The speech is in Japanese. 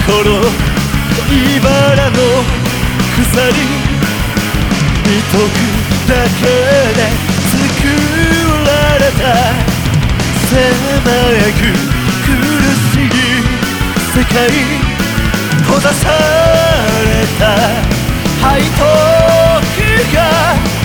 この茨の鎖見とくだけで作られた狭く苦しい世界閉ざされた背徳が